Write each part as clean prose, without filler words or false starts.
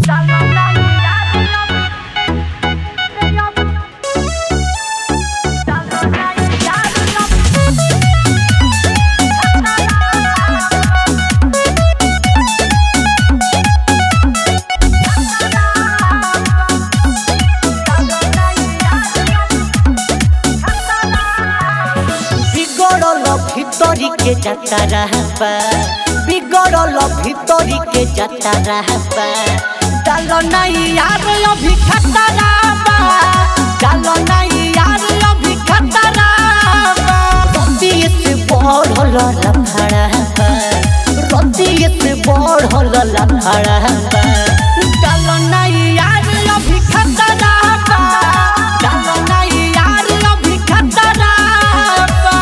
भितरी के जाता रहबा बिगड़ल भितरी के जाता रहबा डालो नहीं यार अभी खतरा बा डालो नहीं यार अभी खतरा बा रतिये से बढ़ल लफड़ा बा रतिये से बढ़ल लफड़ा बा डालो नहीं यार अभी खतरा बा डालो नहीं यार अभी खतरा बा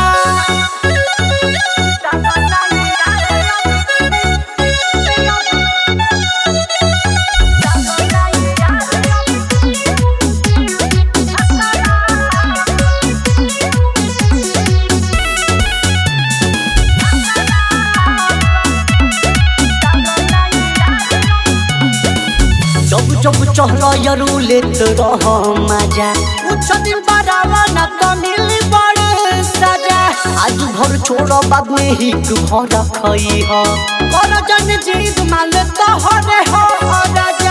जब चहला यारू लेत रह मजा कुछ दिन बरावा न तो मिली बड़े सजा आज भर छोड़ो बाद में ही घर खई हो कर जन जीत माल तो हरे हो राजा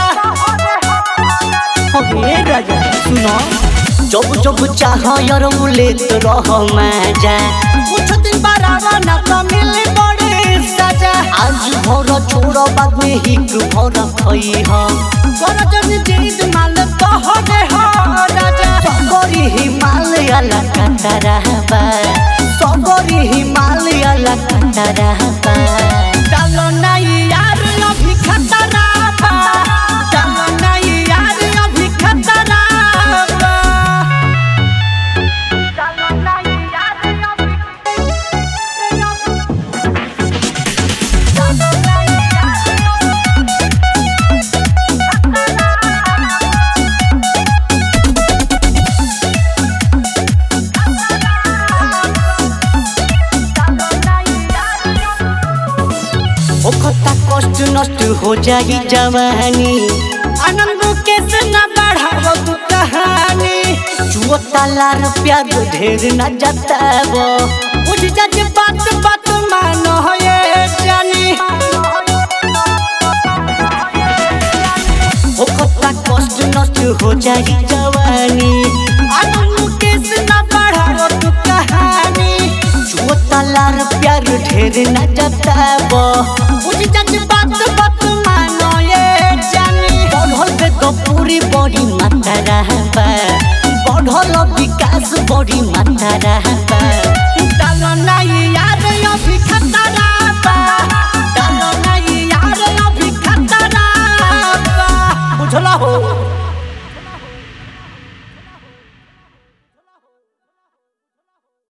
हे राजा सुनो जब चाह यारू लेत रह मजा कुछ दिन बरावा न तो मिली बड़े सजा आज भर छोड़ो बाद में ही घर खई हो गरजन जीत माल तो हरे हो राजा सबरी हिमालय लखता रहबा सबरी हिमालय लखता रहबा डालो नहीं यार अभी खतरा बा डालो नहीं यार अभी खतरा बा डालो नहीं यार अभी डालो नहीं यार ओखता कष्ट नष्ट हो जाई जवानी आनंद कैसे न बढ़ावो तू कहानी जुआ लार प्यार ढेर न जतावो बुझ जा जे बात बात मानो ये जानी ओखता कष्ट नष्ट हो जाई जवानी आनंद कैसे न बढ़ावो तू कहानी जुआ लार प्यार ढेर न जतावो बुझ जा जे बात बात मानो ये जानी बढ़ल बे तो पूरी बड़ी मात्रा रहबा बढ़ल विकास बड़ी मात्रा रहबा डालो नहीं यार अभी खतरा बा डालो नहीं यार अभी खतरा बा बुझला हो।